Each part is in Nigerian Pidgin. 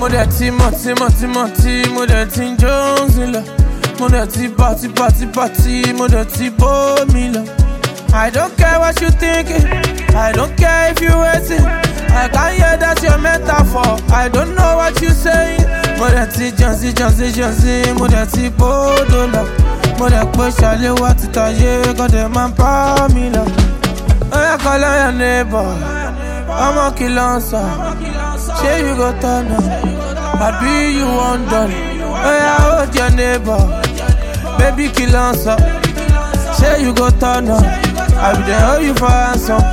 Mo dẹ̀ ti mọ̀, mo dẹ̀ ti ń Jones lọ. Mo dẹ̀ ti party, mo dẹ̀ ti bómi lọ. I don't care what you thinking, I don't care if you waiting. I can't hear that your metaphor, I don't know what you saying. Mo dẹ̀ ti Jonesy, mo dẹ̀ ti bódò lọ. Mo dẹ̀ pé ṣàlẹ̀ wá títa yé, kọ́ dẹ̀ máa ń pa mí lọ. Oya call on your neighbor, I'ma kill on sir. Say you go turn up, I be you one dollar. Oya hold your neighbor, baby kill on sir. Say you go turn up, I be there hold you for ransom.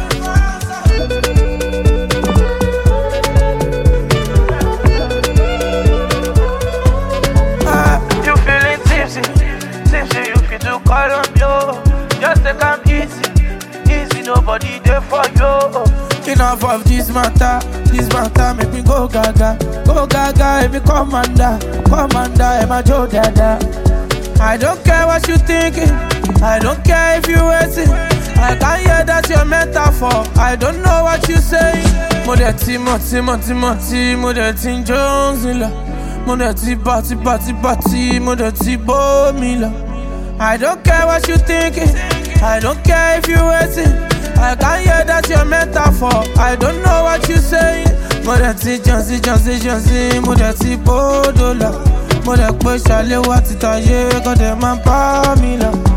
You feeling tipsy, you feel to call on you. Just take am easy, nobody there for you. Enough of this matter, make me go gaga, make me commander, my Joe Dada. I don't care what you thinking, I don't care if you waiting. I can't hear that your metaphor, I don't know what you saying. Mo dẹ̀ ti mọ̀, mo dẹ̀ ti ń Jones lọ. Mo dẹ̀ ti party, mo dẹ̀ ti bómi lọ. I don't care what you thinking, I don't care if you waiting. I can't hear that your metaphor, I don't know what you saying. Mo dẹ̀ ti Jonesy, mo dẹ̀ ti bódò lọ. Mo dẹ̀ pé ṣàlẹ̀ wá títa yé, kọ́ dẹ̀ máa ń pa mí lọ.